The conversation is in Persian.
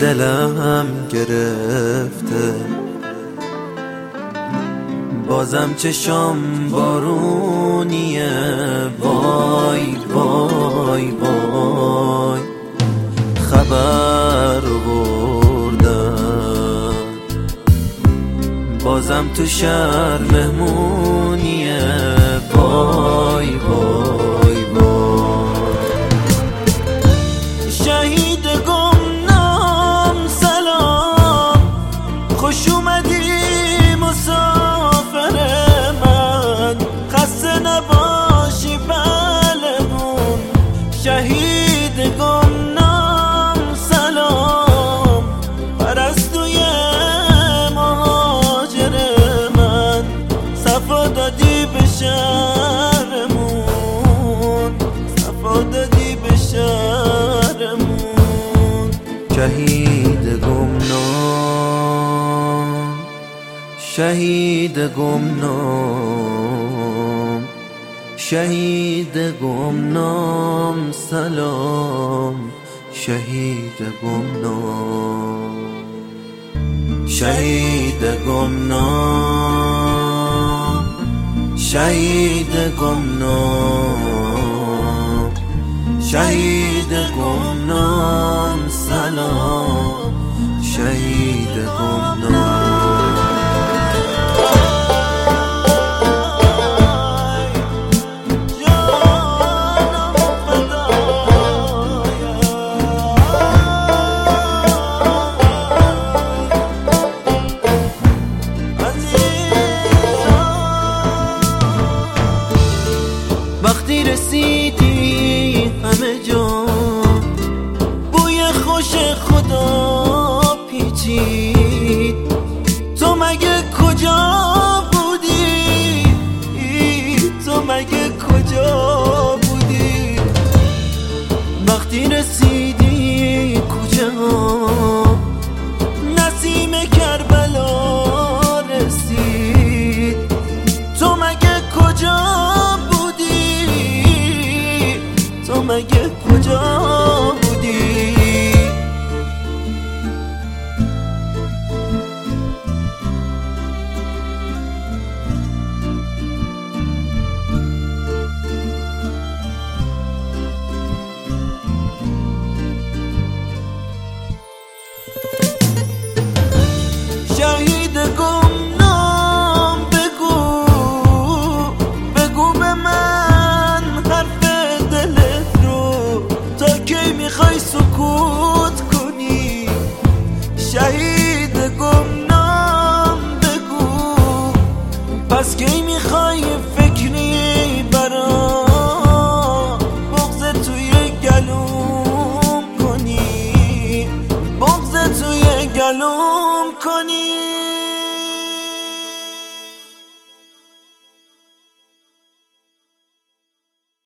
دلم گرفته، بازم چشام بارونیه. وای وای وای خبر بردن، بازم تو شهر مهمونیه. وای وای وای شهید گمنام سلام، خوش اومدی مسافر من، خسته نباشی بلمون. شهید گمنام سلام، پرستوی مهاجر من، صفا دادی به شهرمون، صفا دادی به شهرمون. شهید گمنام، شهید گمنام، شهید گمنام سلام. شهید گمنام، شهید گمنام، شهید گمنام، شهید گمنام سلام. شهید گمنام. وقتی رسیدی همه جا بوی خوش خدا پیچید، تو مگه کجا بودی؟ تو مگه کجا بودی؟ وقتی رسیدی کجا نسیم کربلا رسید، تو مگه کجا؟ تو مگه کجا